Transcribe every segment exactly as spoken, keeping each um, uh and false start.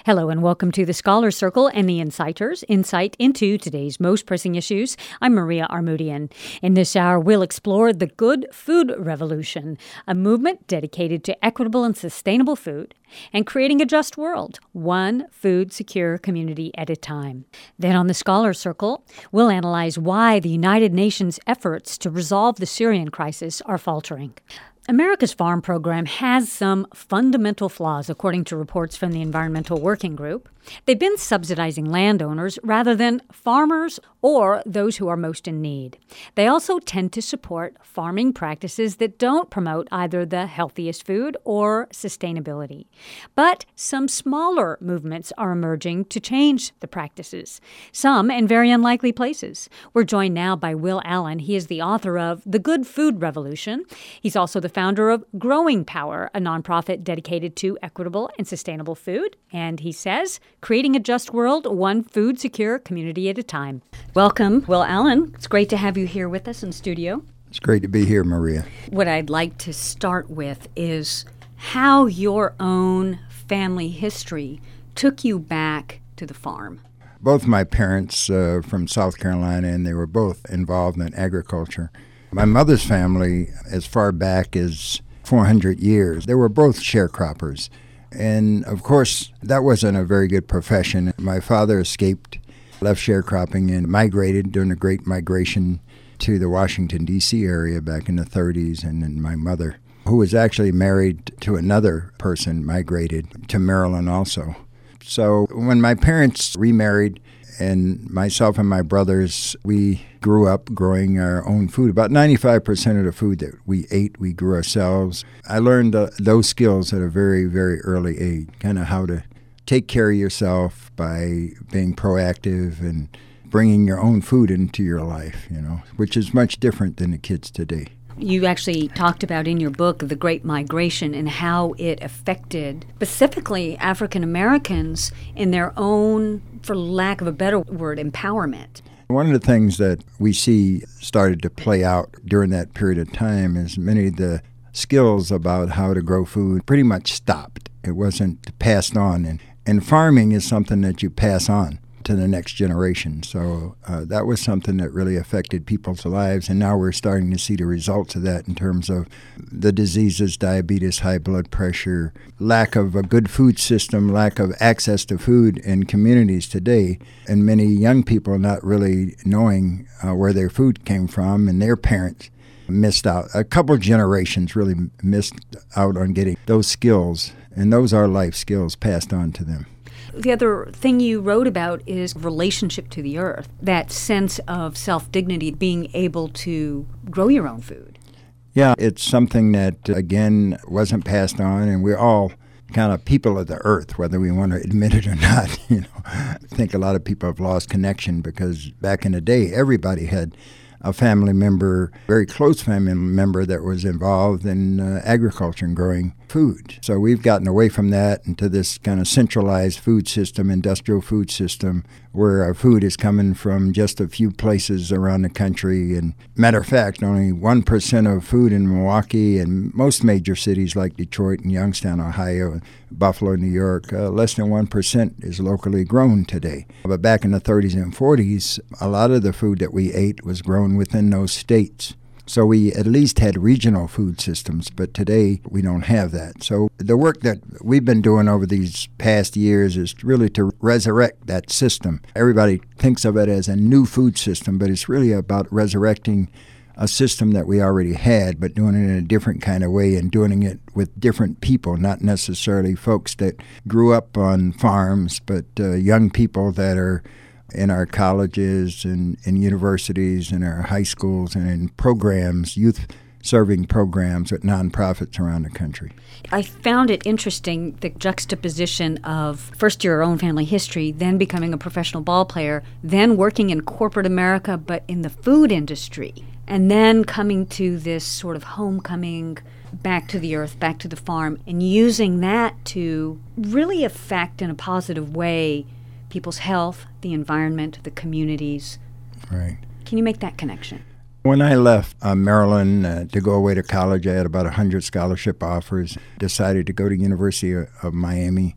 Hello and welcome to the Scholar Circle and the Insighters, insight into today's most pressing issues. I'm Maria Armoudian. In this hour, we'll explore the Good Food Revolution, a movement dedicated to equitable and sustainable food and creating a just world, one food-secure community at a time. Then on the Scholar Circle, we'll analyze why the United Nations' efforts to resolve the Syrian crisis are faltering. America's farm program has some fundamental flaws, according to reports from the Environmental Working Group. They've been subsidizing landowners rather than farmers or those who are most in need. They also tend to support farming practices that don't promote either the healthiest food or sustainability. But some smaller movements are emerging to change the practices, some in very unlikely places. We're joined now by Will Allen. He is the author of The Good Food Revolution. He's also the founder of Growing Power, a nonprofit dedicated to equitable and sustainable food. And he says, creating a just world, one food-secure community at a time. Welcome, Will Allen. It's great to have you here with us in studio. It's great to be here, Maria. What I'd like to start with is how your own family history took you back to the farm. Both my parents uh, from South Carolina, and they were both involved in agriculture. My mother's family, as far back as four hundred years, they were both sharecroppers. And, of course, that wasn't a very good profession. My father escaped, left sharecropping, and migrated during the Great Migration to the Washington, D C area back in the thirties. And then my mother, who was actually married to another person, migrated to Maryland also. So when my parents remarried, and myself and my brothers, we grew up growing our own food. About ninety-five percent of the food that we ate, we grew ourselves. I learned uh, those skills at a very, very early age, kind of how to take care of yourself by being proactive and bringing your own food into your life, you know, which is much different than the kids today. You actually talked about in your book the Great Migration and how it affected specifically African Americans in their own, for lack of a better word, empowerment. One of the things that we see started to play out during that period of time is many of the skills about how to grow food pretty much stopped. It wasn't passed on. And, and farming is something that you pass on to the next generation. So uh, that was something that really affected people's lives, and now we're starting to see the results of that in terms of the diseases, diabetes, high blood pressure, lack of a good food system, lack of access to food in communities today, and many young people not really knowing uh, where their food came from, and their parents missed out. A couple generations really missed out on getting those skills, and those are life skills passed on to them. The other thing you wrote about is relationship to the earth, that sense of self-dignity, being able to grow your own food. Yeah, it's something that, again, wasn't passed on, and we're all kind of people of the earth, whether we want to admit it or not. You know, I think a lot of people have lost connection because back in the day, everybody had a family member, very close family member that was involved in uh, agriculture and growing food. So we've gotten away from that into this kind of centralized food system, industrial food system, where our food is coming from just a few places around the country. And matter of fact, only one percent of food in Milwaukee and most major cities like Detroit and Youngstown, Ohio, Buffalo, New York, uh, less than one percent is locally grown today. But back in the thirties and forties, a lot of the food that we ate was grown within those states. So we at least had regional food systems, but today we don't have that. So the work that we've been doing over these past years is really to resurrect that system. Everybody thinks of it as a new food system, but it's really about resurrecting a system that we already had, but doing it in a different kind of way and doing it with different people, not necessarily folks that grew up on farms, but uh, young people that are in our colleges and in universities and our high schools and in programs, youth-serving programs with nonprofits around the country. I found it interesting, the juxtaposition of first your own family history, then becoming a professional ball player, then working in corporate America but in the food industry, and then coming to this sort of homecoming back to the earth, back to the farm, and using that to really affect in a positive way people's health, the environment, the communities. Right. Can you make that connection? When I left uh, Maryland uh, to go away to college, I had about one hundred scholarship offers. Decided to go to University of, of Miami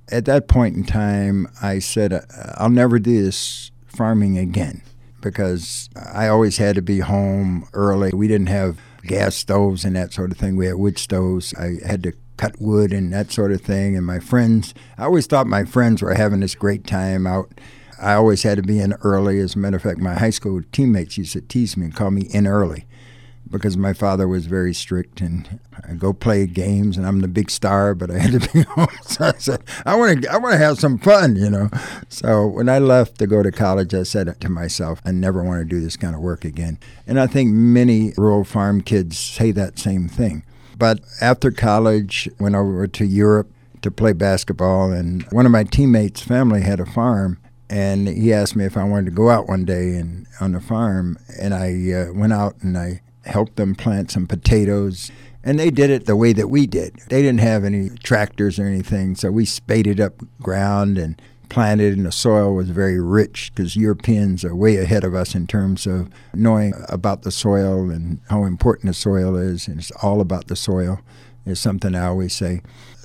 at that point in time, I said, I'll never do this farming again because I always had to be home early. We didn't have gas stoves and that sort of thing. We had wood stoves. I had to cut wood and that sort of thing. And my friends, I always thought my friends were having this great time out. I always had to be in early. As a matter of fact, my high school teammates used to tease me and call me in early because my father was very strict, and I go play games, and I'm the big star, but I had to be home. So I said, I want to I want to have some fun, you know. So when I left to go to college, I said to myself, I never want to do this kind of work again. And I think many rural farm kids say that same thing. But after college, went over to Europe to play basketball, and one of my teammates' family had a farm, and he asked me if I wanted to go out one day and on the farm, and I uh, went out and I helped them plant some potatoes, and they did it the way that we did. They didn't have any tractors or anything, so we spaded up ground and planted, and the soil was very rich because Europeans are way ahead of us in terms of knowing about the soil and how important the soil is, and it's all about the soil is something I always say.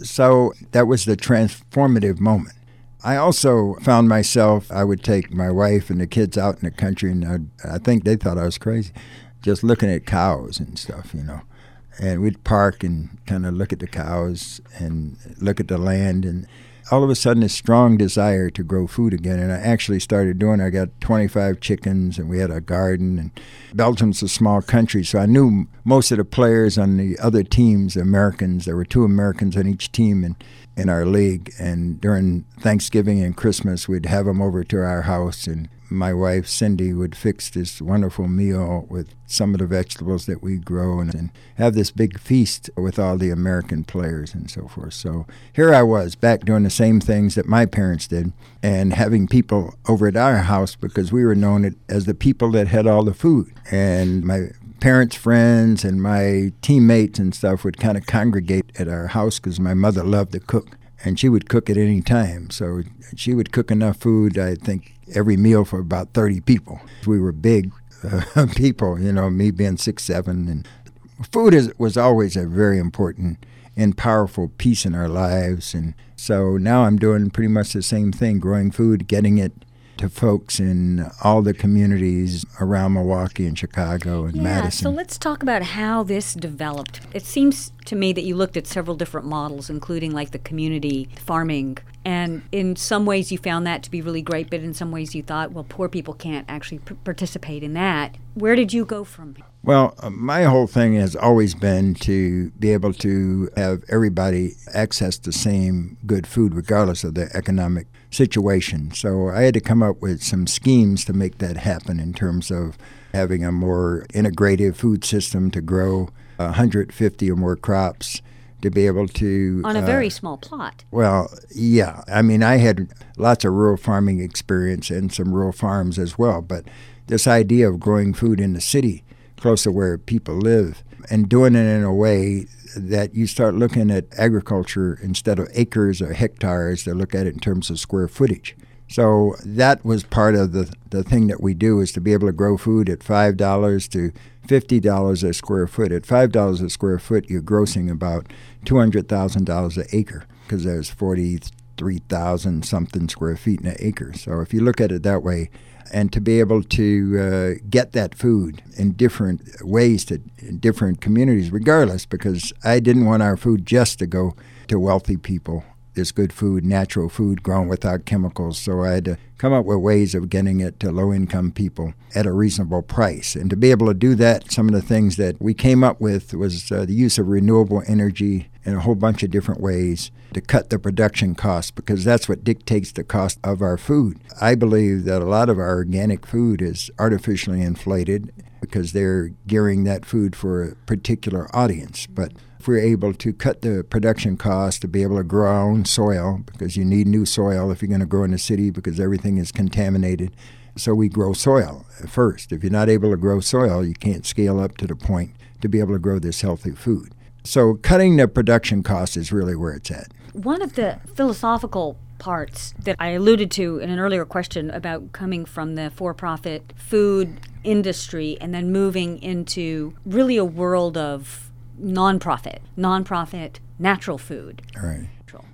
So that was the transformative moment. I also found myself, I would take my wife and the kids out in the country, and I'd, I think they thought I was crazy, just looking at cows and stuff, you know. And we'd park and kind of look at the cows and look at the land, and all of a sudden a strong desire to grow food again. And I actually started doing it. I got twenty-five chickens, and we had a garden. And Belgium's a small country, so I knew most of the players on the other teams, Americans. There were two Americans on each team in, in our league. And during Thanksgiving and Christmas, we'd have them over to our house, and my wife, Cindy, would fix this wonderful meal with some of the vegetables that we grow and, and have this big feast with all the American players and so forth. So here I was back doing the same things that my parents did and having people over at our house because we were known as the people that had all the food. And my parents' friends and my teammates and stuff would kind of congregate at our house because my mother loved to cook. And she would cook at any time. So she would cook enough food, I think, every meal for about thirty people. We were big uh, people, you know, me being six, seven. And food is, was always a very important and powerful piece in our lives. And so now I'm doing pretty much the same thing, growing food, getting it to folks in all the communities around Milwaukee and Chicago and yeah, Madison. So let's talk about how this developed. It seems to me that you looked at several different models, including like the community farming. And in some ways you found that to be really great, but in some ways you thought, well, poor people can't actually p- participate in that. Where did you go from here? Well, uh, my whole thing has always been to be able to have everybody access the same good food regardless of their economic situation. So I had to come up with some schemes to make that happen in terms of having a more integrative food system to grow one hundred fifty or more crops, to be able to... On a uh, very small plot. Well, yeah. I mean, I had lots of rural farming experience and some rural farms as well, but this idea of growing food in the city close to where people live and doing it in a way that you start looking at agriculture instead of acres or hectares, to look at it in terms of square footage. So that was part of the, the thing that we do, is to be able to grow food at five dollars to fifty dollars a square foot. At five dollars a square foot, you're grossing about two hundred thousand dollars an acre because there's forty-three thousand something square feet in an acre. So if you look at it that way, and to be able to uh, get that food in different ways to in different communities, regardless, because I didn't want our food just to go to wealthy people. This good food, natural food grown without chemicals. So I had to come up with ways of getting it to low-income people at a reasonable price. And to be able to do that, some of the things that we came up with was uh, the use of renewable energy in a whole bunch of different ways to cut the production costs, because that's what dictates the cost of our food. I believe that a lot of our organic food is artificially inflated because they're gearing that food for a particular audience. But if we're able to cut the production cost to be able to grow our own soil, because you need new soil if you're going to grow in the city because everything is contaminated. So we grow soil first. If you're not able to grow soil, you can't scale up to the point to be able to grow this healthy food. So cutting the production cost is really where it's at. One of the philosophical parts that I alluded to in an earlier question about coming from the for-profit food industry and then moving into really a world of nonprofit, nonprofit natural food. All right.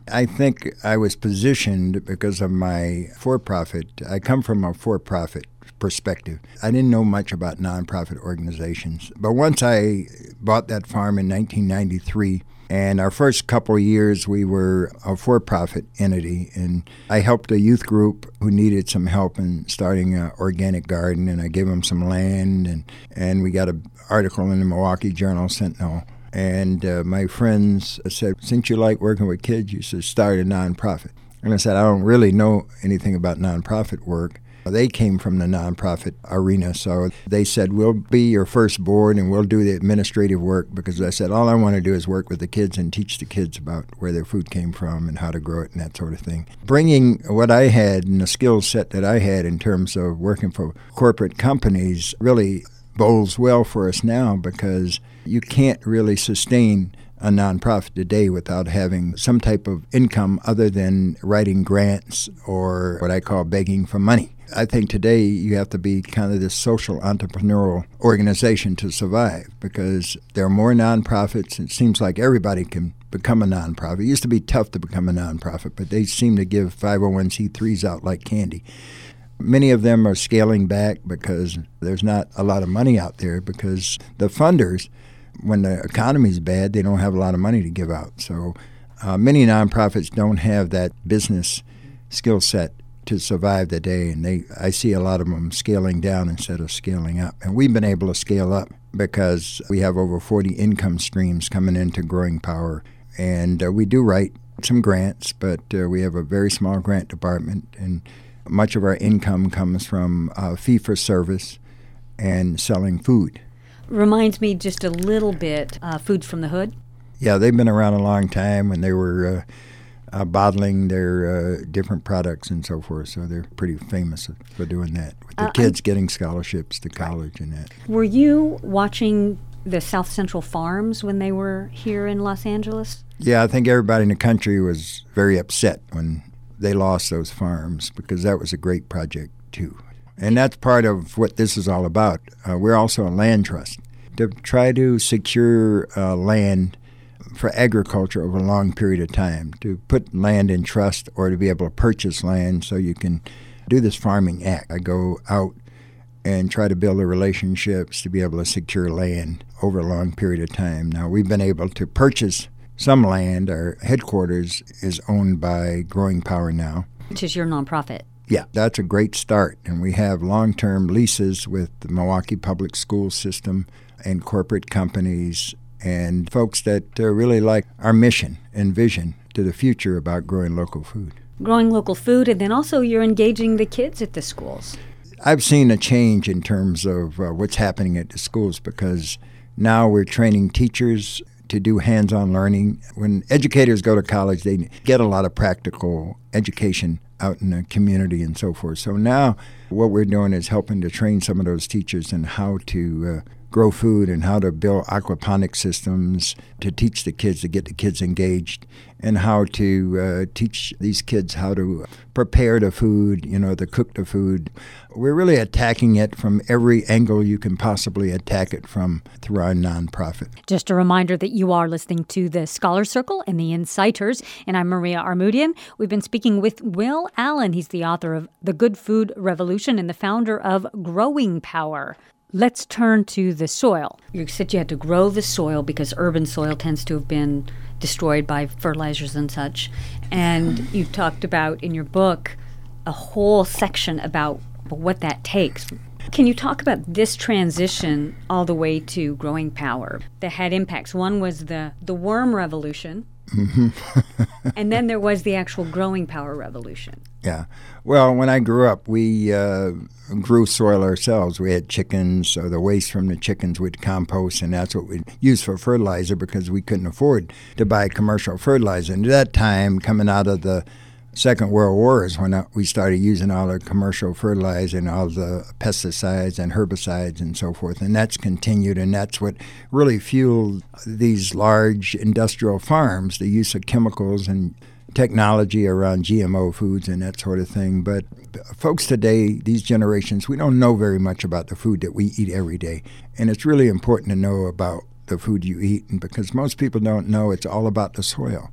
I think I was positioned because of my for-profit. I come from a for-profit perspective. I didn't know much about nonprofit organizations. But once I bought that farm in nineteen ninety-three, and our first couple of years we were a for-profit entity, and I helped a youth group who needed some help in starting an organic garden, and I gave them some land, and, and we got an article in the Milwaukee Journal-Sentinel. And uh, my friends said, since you like working with kids, you should start a nonprofit. And I said, I don't really know anything about nonprofit work. They came from the nonprofit arena, so they said, we'll be your first board and we'll do the administrative work, because I said, all I want to do is work with the kids and teach the kids about where their food came from and how to grow it and that sort of thing. Bringing what I had and the skill set that I had in terms of working for corporate companies really bodes well for us now, because you can't really sustain a nonprofit today without having some type of income other than writing grants or what I call begging for money. I think today you have to be kind of this social entrepreneurial organization to survive, because there are more nonprofits. It seems like everybody can become a nonprofit. It used to be tough to become a nonprofit, but they seem to give five oh one c threes out like candy. Many of them are scaling back because there's not a lot of money out there, because the funders, when the economy's bad, they don't have a lot of money to give out. So uh, many nonprofits don't have that business skill set to survive the day, and they I see a lot of them scaling down instead of scaling up. And we've been able to scale up because we have over forty income streams coming into Growing Power. And uh, we do write some grants, but uh, we have a very small grant department, and much of our income comes from uh, fee-for-service and selling food. Reminds me just a little bit, uh, Foods from the Hood. Yeah, they've been around a long time, and they were uh, uh, bottling their uh, different products and so forth, so they're pretty famous for doing that, with the uh, kids I'm, getting scholarships to college and that. Were you watching the South Central Farms when they were here in Los Angeles? Yeah, I think everybody in the country was very upset when they lost those farms, because that was a great project too. And that's part of what this is all about. Uh, we're also a land trust to try to secure uh, land for agriculture over a long period of time, to put land in trust or to be able to purchase land so you can do this farming act. I go out and try to build the relationships to be able to secure land over a long period of time. Now, we've been able to purchase some land. Our headquarters is owned by Growing Power now, which is your nonprofit. Yeah, that's a great start. And we have long-term leases with the Milwaukee Public School System and corporate companies and folks that uh, really like our mission and vision to the future about growing local food. Growing local food, and then also you're engaging the kids at the schools. I've seen a change in terms of uh, what's happening at the schools, because now we're training teachers to do hands-on learning. When educators go to college, they get a lot of practical education out in the community and so forth. So now what we're doing is helping to train some of those teachers in how to uh, grow food and how to build aquaponic systems, to teach the kids, to get the kids engaged, and how to uh, teach these kids how to prepare the food, you know, to cook the food. We're really attacking it from every angle you can possibly attack it from through our nonprofit. Just a reminder that you are listening to the Scholar Circle and the Inciters, and I'm Maria Armoudian. We've been speaking with Will Allen. He's the author of The Good Food Revolution and the founder of Growing Power. Let's turn to the soil. You said you had to grow the soil because urban soil tends to have been destroyed by fertilizers and such. And you talked about in your book a whole section about what that takes. Can you talk about this transition all the way to Growing Power that had impacts? One was the, the worm revolution, mm-hmm. and then there was the actual Growing Power revolution. Yeah. Well, when I grew up, we uh, grew soil ourselves. We had chickens, so the waste from the chickens we'd compost, and that's what we'd use for fertilizer because we couldn't afford to buy commercial fertilizer. And at that time, coming out of the Second World War is when we started using all the commercial fertilizer and all the pesticides and herbicides and so forth. And that's continued, and that's what really fueled these large industrial farms, the use of chemicals and technology around G M O foods and that sort of thing. But folks today, these generations, we don't know very much about the food that we eat every day. And it's really important to know about the food you eat, and because most people don't know, it's all about the soil.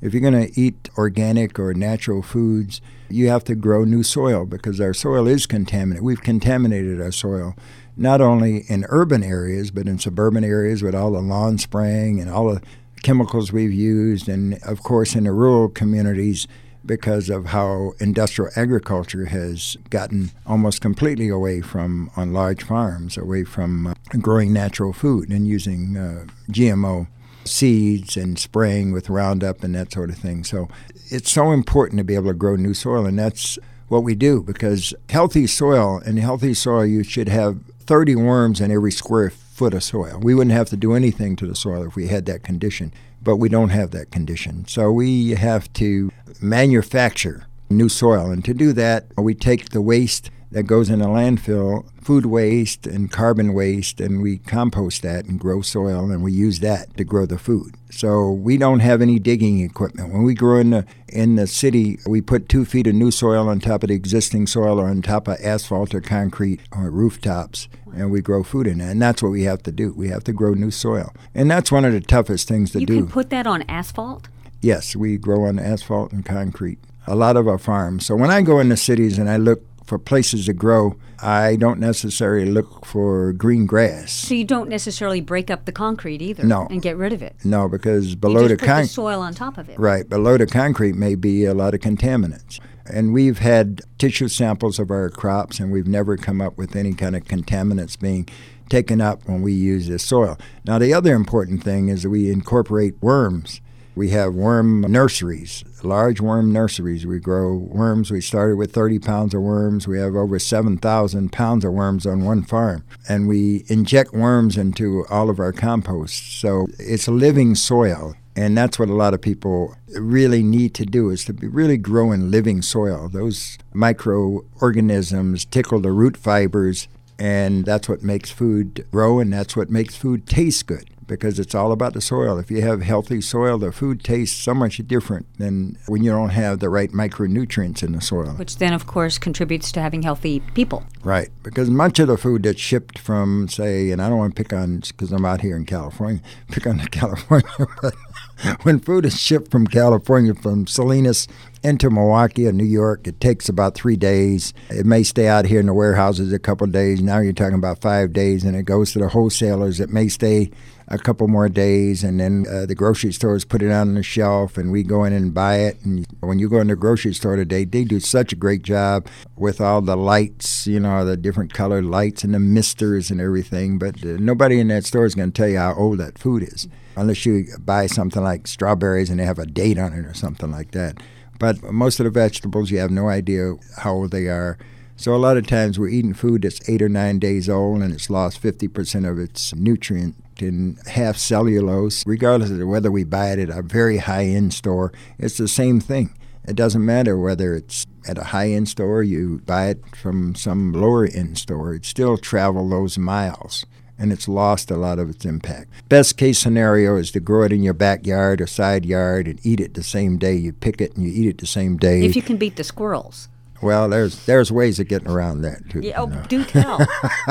if you're going to eat organic or natural foods, you have to grow new soil because our soil is contaminated. We've contaminated our soil, not only in urban areas, but in suburban areas with all the lawn spraying and all the chemicals we've used, and of course in the rural communities because of how industrial agriculture has gotten almost completely away from, on large farms, away from uh, growing natural food and using uh, G M O seeds and spraying with Roundup and that sort of thing. So it's so important to be able to grow new soil, and that's what we do, because healthy soil, in healthy soil you should have thirty worms in every square foot of soil. We wouldn't have to do anything to the soil if we had that condition, but we don't have that condition. So we have to manufacture new soil, and to do that we take the waste that goes in a landfill, food waste and carbon waste, and we compost that and grow soil, and we use that to grow the food. So we don't have any digging equipment. When we grow in the in the city, we put two feet of new soil on top of the existing soil or on top of asphalt or concrete or rooftops, and we grow food in that. And that's what we have to do. We have to grow new soil. And that's one of the toughest things to you do. You can put that on asphalt? Yes, we grow on asphalt and concrete. A lot of our farms. So when I go into cities and I look for places to grow, I don't necessarily look for green grass. So you don't necessarily break up the concrete either, no, and get rid of it? No, because below you the just put con- the soil on top of it. Right, below the concrete may be a lot of contaminants. And we've had tissue samples of our crops, and we've never come up with any kind of contaminants being taken up when we use this soil. Now, the other important thing is that we incorporate worms. We have worm nurseries, large worm nurseries. We grow worms. We started with thirty pounds of worms. We have over seven thousand pounds of worms on one farm. And we inject worms into all of our compost. So it's living soil. And that's what a lot of people really need to do, is to be really grow in living soil. Those microorganisms tickle the root fibers, and that's what makes food grow, and that's what makes food taste good, because it's all about the soil. If you have healthy soil, the food tastes so much different than when you don't have the right micronutrients in the soil. Which then, of course, contributes to having healthy people. Right, because much of the food that's shipped from, say, and I don't want to pick on, because I'm out here in California, pick on California, but when food is shipped from California, from Salinas into Milwaukee or New York, it takes about three days. It may stay out here in the warehouses a couple of days. Now you're talking about five days, and it goes to the wholesalers. It may stay a couple more days, and then uh, the grocery stores put it on the shelf, and we go in and buy it. And when you go in the grocery store today, they do such a great job with all the lights, you know, the different colored lights and the misters and everything. But uh, nobody in that store is going to tell you how old that food is, unless you buy something like strawberries and they have a date on it or something like that. But most of the vegetables, you have no idea how old they are. So a lot of times we're eating food that's eight or nine days old, and it's lost fifty percent of its nutrient in half cellulose. Regardless of whether we buy it at a very high-end store, it's the same thing. It doesn't matter whether it's at a high-end store, you buy it from some lower-end store. It still travel those miles, and it's lost a lot of its impact. Best case scenario is to grow it in your backyard or side yard and eat it the same day. You pick it and you eat it the same day. If you can beat the squirrels. Well, there's there's ways of getting around that, too. Yeah, oh, you know. do tell.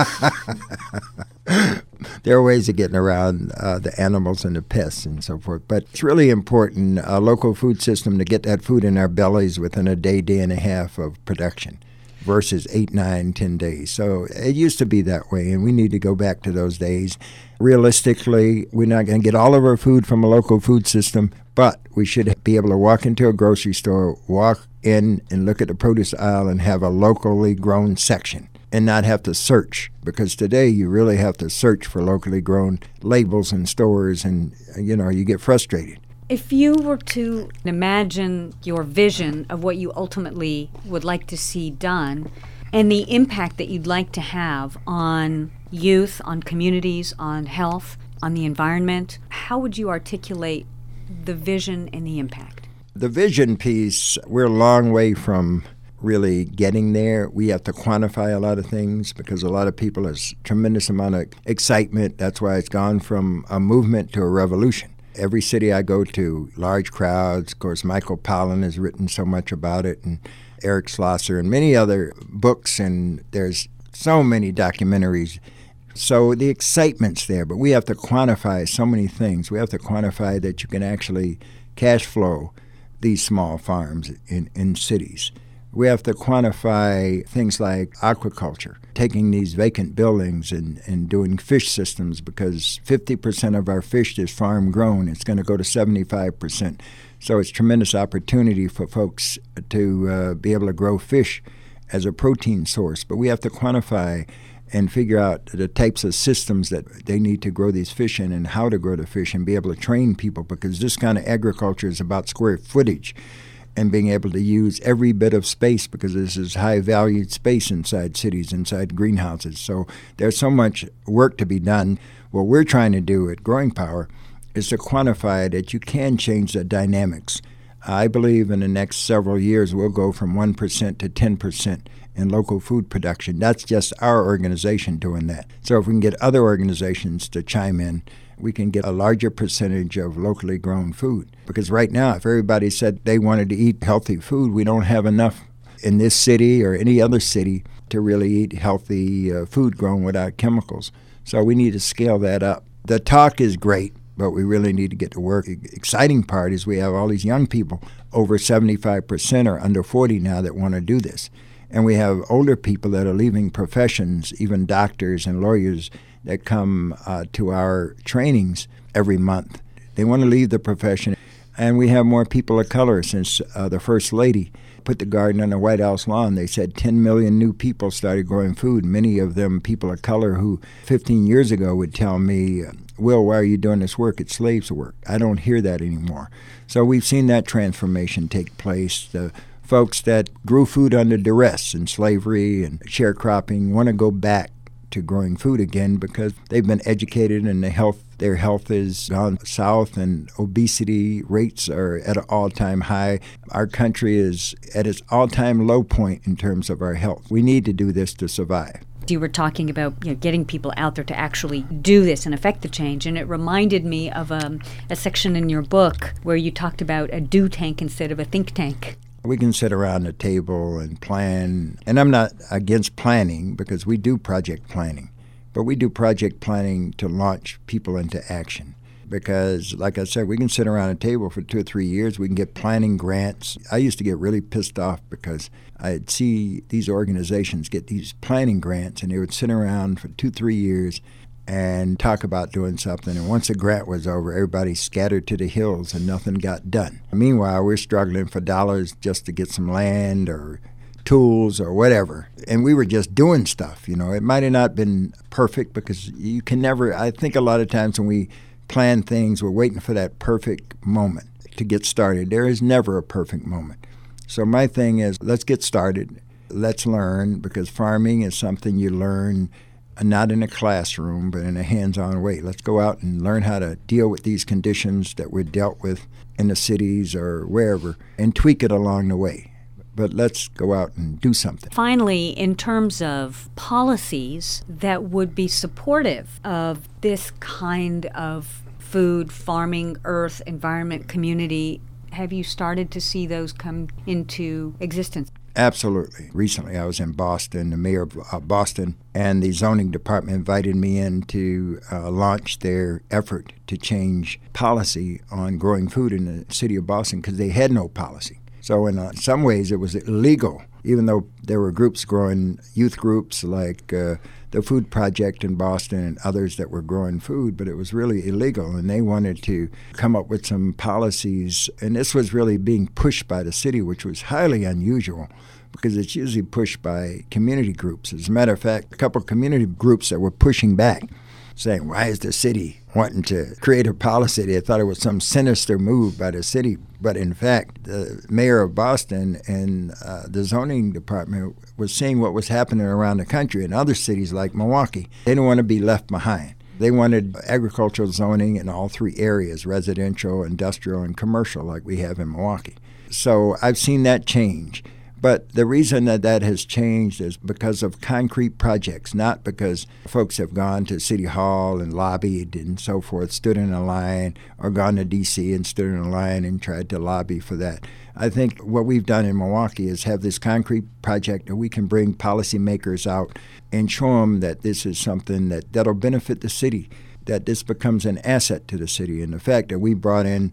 There are ways of getting around uh, the animals and the pests and so forth. But it's really important, a local food system, to get that food in our bellies within a day, day and a half of production versus eight, nine, ten days. So it used to be that way, and we need to go back to those days. Realistically, we're not going to get all of our food from a local food system, but we should be able to walk into a grocery store, walk in and look at the produce aisle and have a locally grown section and not have to search, because today you really have to search for locally grown labels in stores, and, you know, you get frustrated. If you were to imagine your vision of what you ultimately would like to see done and the impact that you'd like to have on youth, on communities, on health, on the environment, how would you articulate the vision and the impact? The vision piece, we're a long way from really getting there. We have to quantify a lot of things, because a lot of people, there's a tremendous amount of excitement. That's why it's gone from a movement to a revolution. Every city I go to, large crowds. Of course, Michael Pollan has written so much about it, and Eric Schlosser, and many other books, and there's so many documentaries. So the excitement's there, but we have to quantify so many things. We have to quantify that you can actually cash flow these small farms in, in cities. We have to quantify things like aquaculture, taking these vacant buildings and, and doing fish systems, because fifty percent of our fish is farm grown. It's going to go to seventy-five percent. So it's tremendous opportunity for folks to uh, be able to grow fish as a protein source. But we have to quantify and figure out the types of systems that they need to grow these fish in and how to grow the fish and be able to train people, because this kind of agriculture is about square footage and being able to use every bit of space, because this is high-valued space inside cities, inside greenhouses. So there's so much work to be done. What we're trying to do at Growing Power is to quantify that you can change the dynamics. I believe in the next several years we'll go from one percent to ten percent in local food production. That's just our organization doing that. So if we can get other organizations to chime in, we can get a larger percentage of locally grown food. Because right now, if everybody said they wanted to eat healthy food, we don't have enough in this city or any other city to really eat healthy uh, food grown without chemicals. So we need to scale that up. The talk is great, but we really need to get to work. The exciting part is we have all these young people, over seventy-five percent are under forty now, that want to do this. And we have older people that are leaving professions, even doctors and lawyers, that come uh, to our trainings every month. They want to leave the profession. And we have more people of color since uh, the First Lady put the garden on the White House lawn. They said ten million new people started growing food, many of them people of color who fifteen years ago would tell me, Will, why are you doing this work? It's slaves' work. I don't hear that anymore. So we've seen that transformation take place. The folks that grew food under duress and slavery and sharecropping want to go back to growing food again because they've been educated and the health, their health is gone south, and obesity rates are at an all-time high. Our country is at its all-time low point in terms of our health. We need to do this to survive. You were talking about, you know, getting people out there to actually do this and affect the change, and it reminded me of um, a section in your book where you talked about a do tank instead of a think tank. We can sit around the table and plan, and I'm not against planning because we do project planning, but we do project planning to launch people into action. Because, like I said, we can sit around a table for two or three years. We can get planning grants. I used to get really pissed off because I'd see these organizations get these planning grants, and they would sit around for two, three years and talk about doing something. And once the grant was over, everybody scattered to the hills and nothing got done. Meanwhile, we're struggling for dollars just to get some land or tools or whatever. And we were just doing stuff, you know. It might have not been perfect because you can never, I think a lot of times when we plan things, we're waiting for that perfect moment to get started. There is never a perfect moment. So my thing is, let's get started. Let's learn, because farming is something you learn not in a classroom, but in a hands-on way. Let's go out and learn how to deal with these conditions that we're dealt with in the cities or wherever and tweak it along the way. But let's go out and do something. Finally, in terms of policies that would be supportive of this kind of food, farming, earth, environment, community, have you started to see those come into existence? Absolutely. Recently, I was in Boston, the mayor of uh, Boston, and the zoning department invited me in to uh, launch their effort to change policy on growing food in the city of Boston because they had no policy. So in uh, some ways, it was illegal, even though there were groups growing, youth groups like uh, the Food Project in Boston and others that were growing food, but it was really illegal. And they wanted to come up with some policies. And this was really being pushed by the city, which was highly unusual because it's usually pushed by community groups. As a matter of fact, a couple of community groups that were pushing back, saying, why is the city wanting to create a policy? They thought it was some sinister move by the city. But in fact, the mayor of Boston and uh, the zoning department was seeing what was happening around the country in other cities like Milwaukee. They didn't want to be left behind. They wanted agricultural zoning in all three areas, residential, industrial, and commercial, like we have in Milwaukee. So I've seen that change. But the reason that that has changed is because of concrete projects, not because folks have gone to City Hall and lobbied and so forth, stood in a line, or gone to D C and stood in a line and tried to lobby for that. I think what we've done in Milwaukee is have this concrete project that we can bring policymakers out and show them that this is something that, that'll benefit the city, that this becomes an asset to the city. And the fact that we brought in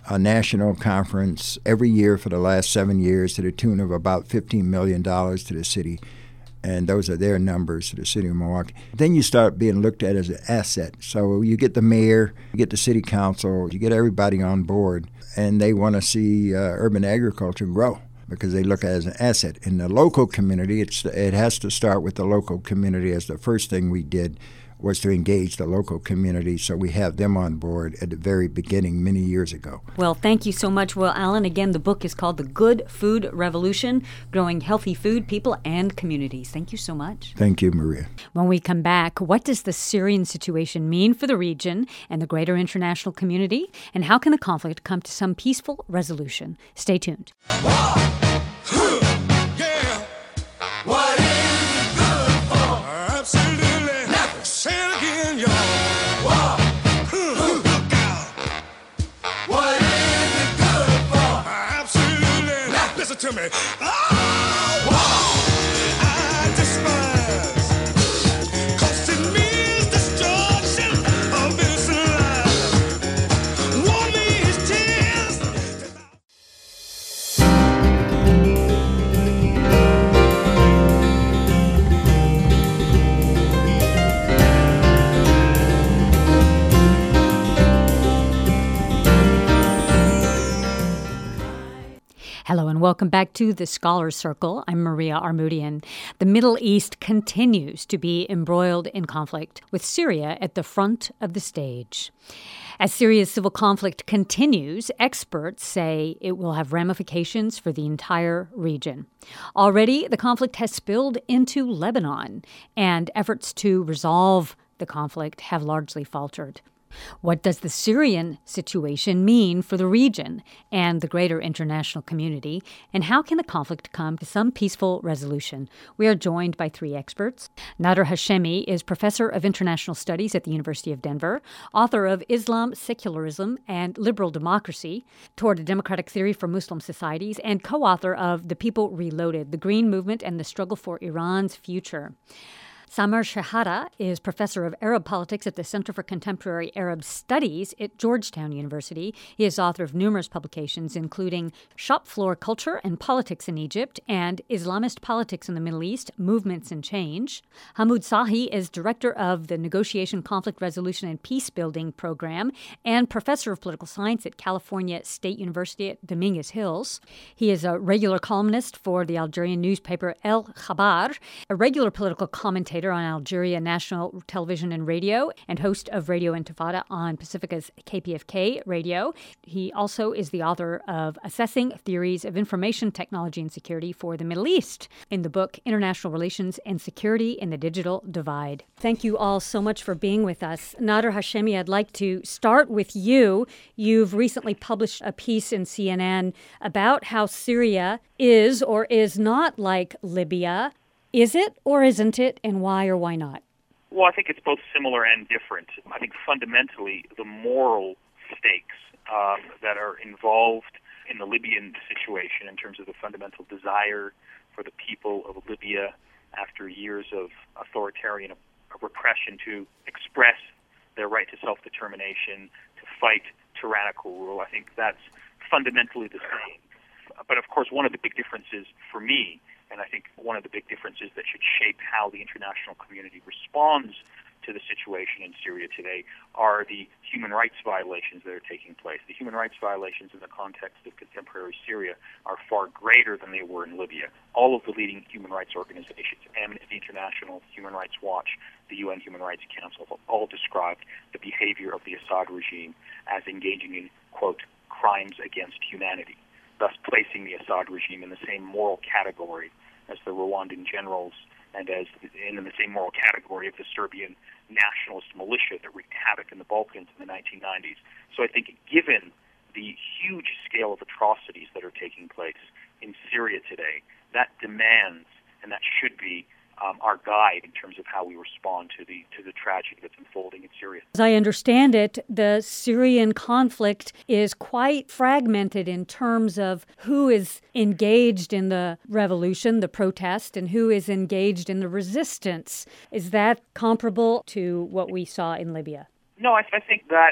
a national conference every year for the last seven years to the tune of about fifteen million dollars to the city. And those are their numbers to the city of Milwaukee. Then you start being looked at as an asset. So you get the mayor, you get the city council, you get everybody on board, and they want to see uh, urban agriculture grow because they look at it as an asset. In the local community, it's it has to start with the local community as the first thing we did was to engage the local community, so we have them on board at the very beginning many years ago. Well, thank you so much, Will Allen. Again, the book is called The Good Food Revolution, Growing Healthy Food, People, and Communities. Thank you so much. Thank you, Maria. When we come back, what does the Syrian situation mean for the region and the greater international community? And how can the conflict come to some peaceful resolution? Stay tuned. Yeah. What is it good for? Absolutely. Say it again, y'all. Whoa. Hmm. Look out. What is it good for? Absolutely. Now listen to me. Oh, whoa. I despise. 'Cause it means destruction of innocent life. War means tears. Hello and welcome back to the Scholars Circle. I'm Maria Armoudian. The Middle East continues to be embroiled in conflict, with Syria at the front of the stage. As Syria's civil conflict continues, experts say it will have ramifications for the entire region. Already, the conflict has spilled into Lebanon, and efforts to resolve the conflict have largely faltered. What does the Syrian situation mean for the region and the greater international community, and how can the conflict come to some peaceful resolution? We are joined by three experts. Nader Hashemi is professor of international studies at the University of Denver, author of Islam, Secularism, and Liberal Democracy, Toward a Democratic Theory for Muslim Societies, and co-author of The People Reloaded, The Green Movement and the Struggle for Iran's Future. Samer Shehata is professor of Arab politics at the Center for Contemporary Arab Studies at Georgetown University. He is author of numerous publications, including Shop Floor Culture and Politics in Egypt and Islamist Politics in the Middle East, Movements and Change. Hamoud Sahi is director of the Negotiation, Conflict Resolution, and Peace Building Program and professor of political science at California State University at Dominguez Hills. He is a regular columnist for the Algerian newspaper El Khabar, a regular political commentator on Algeria National Television and Radio, and host of Radio Intifada on Pacifica's K P F K radio. He also is the author of Assessing Theories of Information Technology and Security for the Middle East in the book International Relations and Security in the Digital Divide. Thank you all so much for being with us. Nader Hashemi, I'd like to start with you. You've recently published a piece in C N N about how Syria is or is not like Libya. Is it or isn't it, and why or why not? Well, I think it's both similar and different. I think fundamentally the moral stakes um, that are involved in the Libyan situation in terms of the fundamental desire for the people of Libya after years of authoritarian repression to express their right to self-determination, to fight tyrannical rule. I think that's fundamentally the same. But of course, one of the big differences for me, and I think one of the big differences that should shape how the international community responds to the situation in Syria today, are the human rights violations that are taking place. The human rights violations in the context of contemporary Syria are far greater than they were in Libya. All of the leading human rights organizations, Amnesty International, Human Rights Watch, the U N Human Rights Council, have all described the behavior of the Assad regime as engaging in, quote, crimes against humanity, thus placing the Assad regime in the same moral category as the Rwandan generals and as in the same moral category of the Serbian nationalist militia that wreaked havoc in the Balkans in the nineteen nineties. So I think given the huge scale of atrocities that are taking place in Syria today, that demands, and that should be, Um, our guide in terms of how we respond to the to the tragedy that's unfolding in Syria. As I understand it, the Syrian conflict is quite fragmented in terms of who is engaged in the revolution, the protest, and who is engaged in the resistance. Is that comparable to what we saw in Libya? No, I, I think that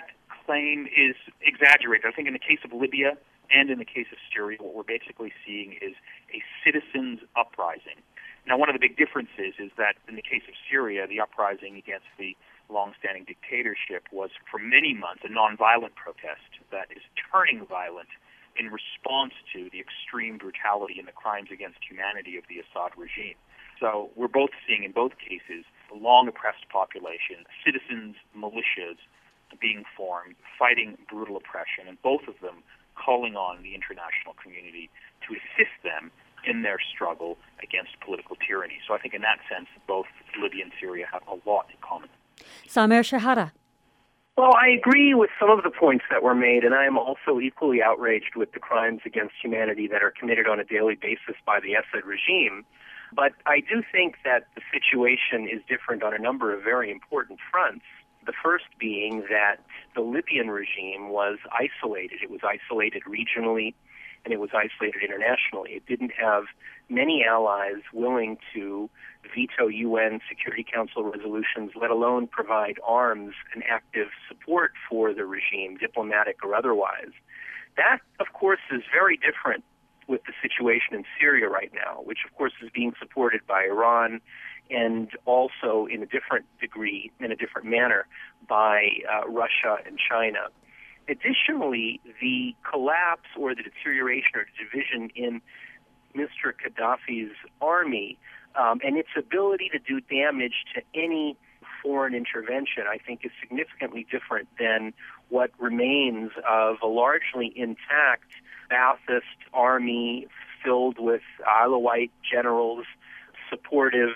claim is exaggerated. I think in the case of Libya and in the case of Syria, what we're basically seeing is a citizens' uprising. Now, one of the big differences is that in the case of Syria, the uprising against the long-standing dictatorship was for many months a nonviolent protest that is turning violent in response to the extreme brutality and the crimes against humanity of the Assad regime. So we're both seeing in both cases a long-oppressed population, citizens, militias being formed, fighting brutal oppression, and both of them calling on the international community to assist them in their struggle against political tyranny. So I think in that sense, both Libya and Syria have a lot in common. Samer Shahada. Well, I agree with some of the points that were made, and I am also equally outraged with the crimes against humanity that are committed on a daily basis by the Assad regime. But I do think that the situation is different on a number of very important fronts. The first being that the Libyan regime was isolated. It was isolated regionally, and it was isolated internationally. It didn't have many allies willing to veto U N Security Council resolutions, let alone provide arms and active support for the regime, diplomatic or otherwise. That, of course, is very different with the situation in Syria right now, which, of course, is being supported by Iran and also in a different degree, in a different manner, by uh, Russia and China. Additionally, the collapse or the deterioration or division in Mister Gaddafi's army um, and its ability to do damage to any foreign intervention, I think, is significantly different than what remains of a largely intact Ba'athist army filled with Alawite generals supportive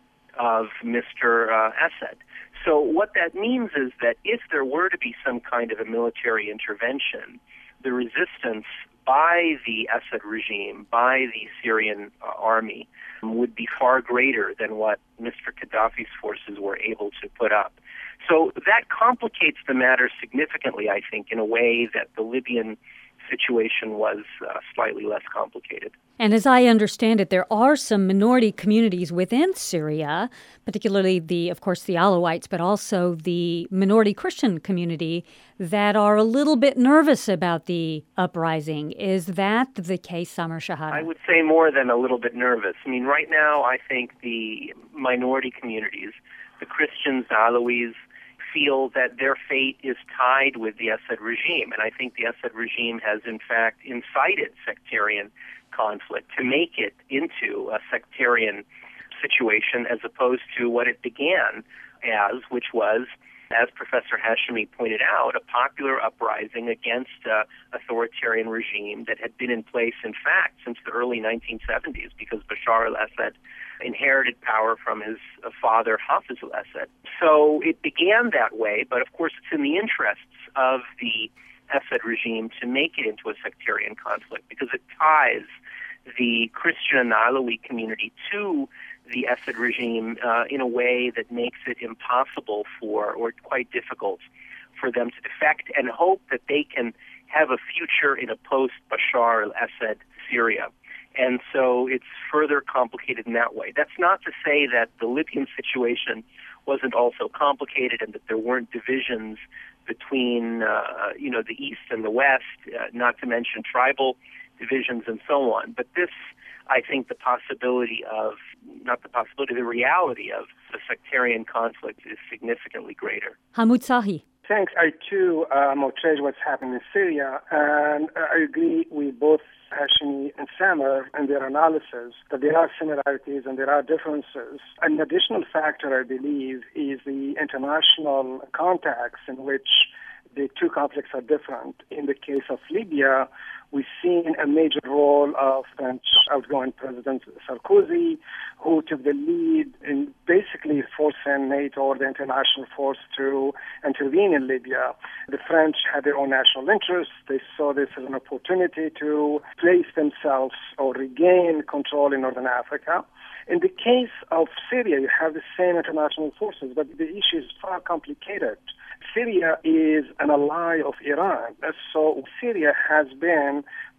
of Mister Uh, Assad. So what that means is that if there were to be some kind of a military intervention, the resistance by the Assad regime, by the Syrian uh, army, would be far greater than what Mister Gaddafi's forces were able to put up. So that complicates the matter significantly, I think, in a way that the Libyan situation was uh, slightly less complicated. And as I understand it, there are some minority communities within Syria, particularly the, of course, the Alawites, but also the minority Christian community that are a little bit nervous about the uprising. Is that the case, Samer Shahada? I would say more than a little bit nervous. I mean, right now, I think the minority communities, the Christians, the Alawis, feel that their fate is tied with the Assad regime. And I think the Assad regime has, in fact, incited sectarian conflict to make it into a sectarian situation as opposed to what it began as, which was, as Professor Hashemi pointed out, a popular uprising against uh, authoritarian regime that had been in place, in fact, since the early nineteen seventies, because Bashar al-Assad inherited power from his uh, father, Hafiz al-Assad. So it began that way, but of course it's in the interests of the Assad regime to make it into a sectarian conflict because it ties the Christian and the Alawi community to the Assad regime uh, in a way that makes it impossible for, or quite difficult for them to defect and hope that they can have a future in a post-Bashar al-Assad Syria. And so it's further complicated in that way. That's not to say that the Libyan situation wasn't also complicated and that there weren't divisions between, uh, you know, the East and the West, uh, not to mention tribal divisions and so on. But this, I think, the possibility of, not the possibility, the reality of the sectarian conflict is significantly greater. Hamoud Sahi. Thanks. I, too, am outraged what's happening in Syria, and I agree with both Hashemi and Samer and their analysis that there are similarities and there are differences. An additional factor, I believe, is the international context in which the two conflicts are different. In the case of Libya, we've seen a major role of French outgoing President Sarkozy, who took the lead in basically forcing NATO or the international force to intervene in Libya. The French had their own national interests. They saw this as an opportunity to place themselves or regain control in Northern Africa. In the case of Syria, you have the same international forces, but the issue is far complicated. Syria is an ally of Iran. So Syria has been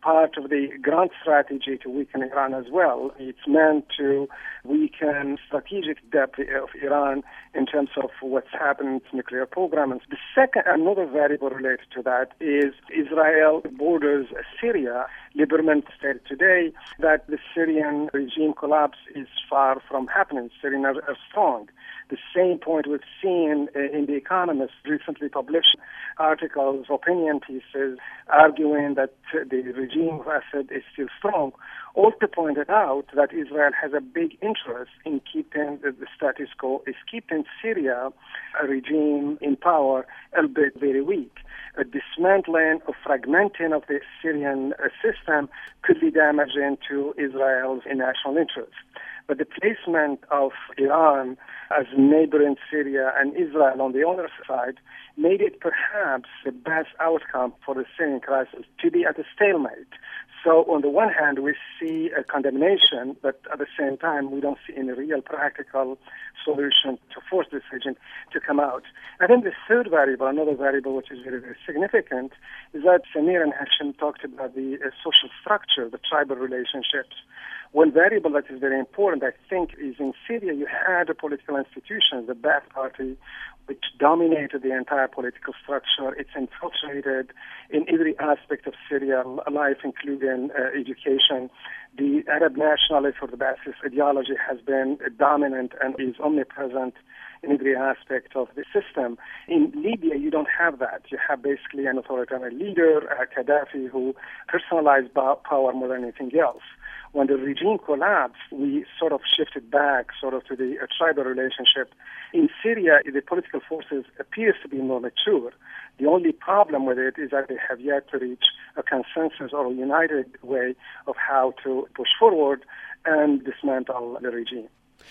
part of the grand strategy to weaken Iran as well. It's meant to weaken strategic depth of Iran in terms of what's happening to nuclear program. And the second, another variable related to that is Israel borders Syria. Lieberman stated today that the Syrian regime collapse is far from happening. Syrians are, are strong. The same point we've seen in The Economist recently published articles, opinion pieces, arguing that the regime of Assad is still strong. Also pointed out that Israel has a big interest in keeping the status quo, is keeping Syria, a regime in power, albeit very weak. A dismantling or fragmenting of the Syrian uh, system could be damaging to Israel's national interests. But the placement of Iran as neighboring Syria and Israel on the other side made it perhaps the best outcome for the Syrian crisis to be at a stalemate. So on the one hand, we see a condemnation, but at the same time, we don't see any real practical solution to force this region to come out. I think the third variable, another variable which is very, very significant, is that Samir and Hashim talked about the uh, social structure, the tribal relationships. One variable that is very important, I think, is in Syria you had a political institution, the Ba'ath Party, which dominated the entire political structure. It's infiltrated in every aspect of Syrian life, including uh, education. The Arab nationalism or the Ba'athist ideology has been dominant and is omnipresent in every aspect of the system. In Libya, you don't have that. You have basically an authoritarian leader, uh, Gaddafi, who personalized power more than anything else. When the regime collapsed, we sort of shifted back sort of to the uh, tribal relationship. In Syria, the political forces appears to be more mature. The only problem with it is that they have yet to reach a consensus or a united way of how to push forward and dismantle the regime.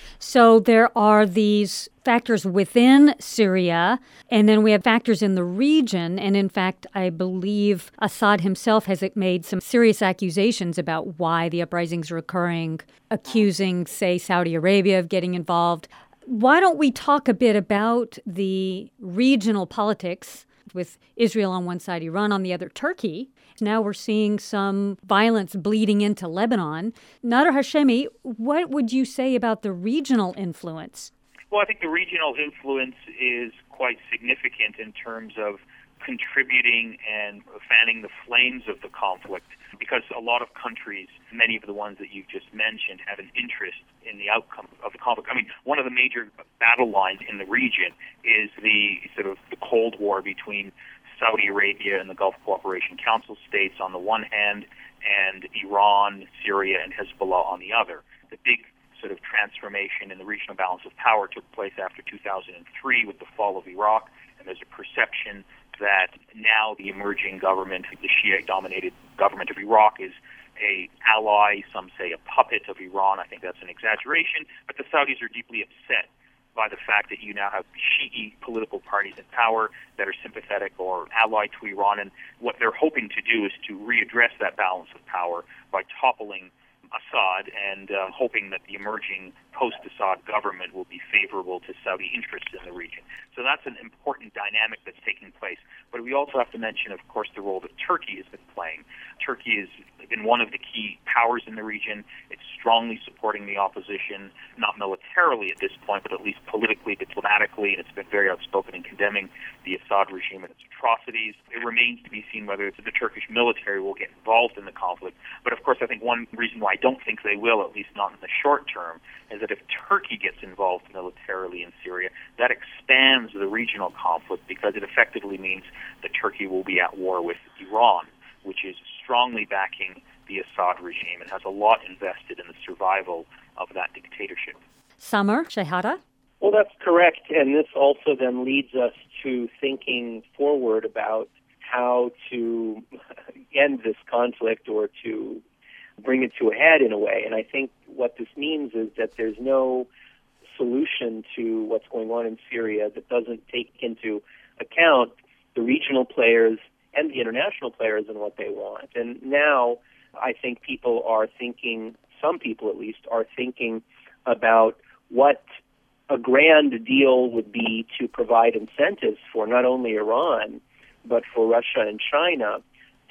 So there are these factors within Syria, and then we have factors in the region. And in fact, I believe Assad himself has made some serious accusations about why the uprisings are occurring, accusing, say, Saudi Arabia of getting involved. Why don't we talk a bit about the regional politics with Israel on one side, Iran on the other, Turkey? Now we're seeing some violence bleeding into Lebanon. Nader Hashemi, what would you say about the regional influence? Well, I think the regional influence is quite significant in terms of contributing and fanning the flames of the conflict, because a lot of countries, many of the ones that you've just mentioned, have an interest in the outcome of the conflict. I mean, one of the major battle lines in the region is the sort of the Cold War between Saudi Arabia and the Gulf Cooperation Council states on the one hand, and Iran, Syria, and Hezbollah on the other. The big sort of transformation in the regional balance of power took place after two thousand three with the fall of Iraq, and there's a perception that now the emerging government, the Shia-dominated government of Iraq, is a ally, some say a puppet of Iran. I think that's an exaggeration, but the Saudis are deeply upset by the fact that you now have Shi'i political parties in power that are sympathetic or allied to Iran. And what they're hoping to do is to readdress that balance of power by toppling Assad and uh, hoping that the emerging post-Assad government will be favorable to Saudi interests in the region. So that's an important dynamic that's taking place. But we also have to mention, of course, the role that Turkey has been playing. Turkey has been one of the key powers in the region. It's strongly supporting the opposition, not militarily at this point, but at least politically, diplomatically, and it's been very outspoken in condemning the Assad regime and its atrocities. It remains to be seen whether the Turkish military will get involved in the conflict. But of course, I think one reason why I don't think they will, at least not in the short term, is that if Turkey gets involved militarily in Syria, that expands the regional conflict because it effectively means that Turkey will be at war with Iran, which is strongly backing the Assad regime and has a lot invested in the survival of that dictatorship. Samer Shehata? Well, that's correct. And this also then leads us to thinking forward about how to end this conflict or to bring it to a head in a way. And I think what this means is that there's no solution to what's going on in Syria that doesn't take into account the regional players and the international players and what they want. And now I think people are thinking, some people at least, are thinking about what a grand deal would be to provide incentives for not only Iran, but for Russia and China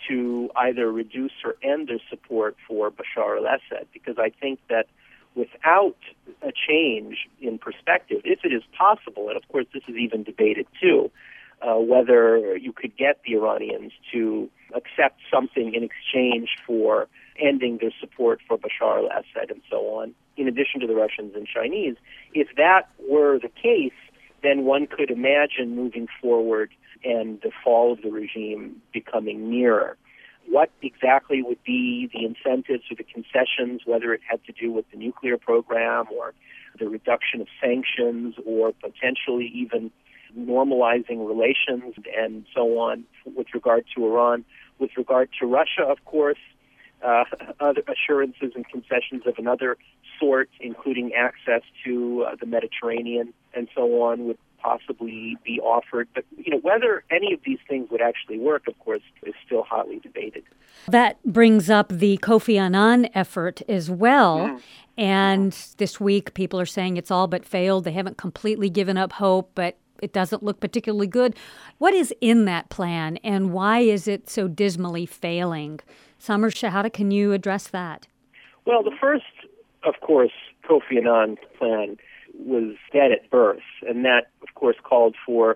to either reduce or end their support for Bashar al-Assad, because I think that without a change in perspective, if it is possible, and of course this is even debated too, uh, whether you could get the Iranians to accept something in exchange for ending their support for Bashar al-Assad and so on, in addition to the Russians and Chinese. If that were the case, then one could imagine moving forward and the fall of the regime becoming nearer. What exactly would be the incentives or the concessions, whether it had to do with the nuclear program or the reduction of sanctions or potentially even normalizing relations and so on with regard to Iran. With regard to Russia, of course, uh, other assurances and concessions of another sort, including access to uh, the Mediterranean and so on, would possibly be offered. But, you know, whether any of these things would actually work, of course, is still hotly debated. That brings up the Kofi Annan effort as well. Mm-hmm. And mm-hmm. this week, people are saying it's all but failed. They haven't completely given up hope, but it doesn't look particularly good. What is in that plan, and why is it so dismally failing? Samer Shehata, can you address that? Well, the first, of course, Kofi Annan plan was dead at birth, and that, of course, called for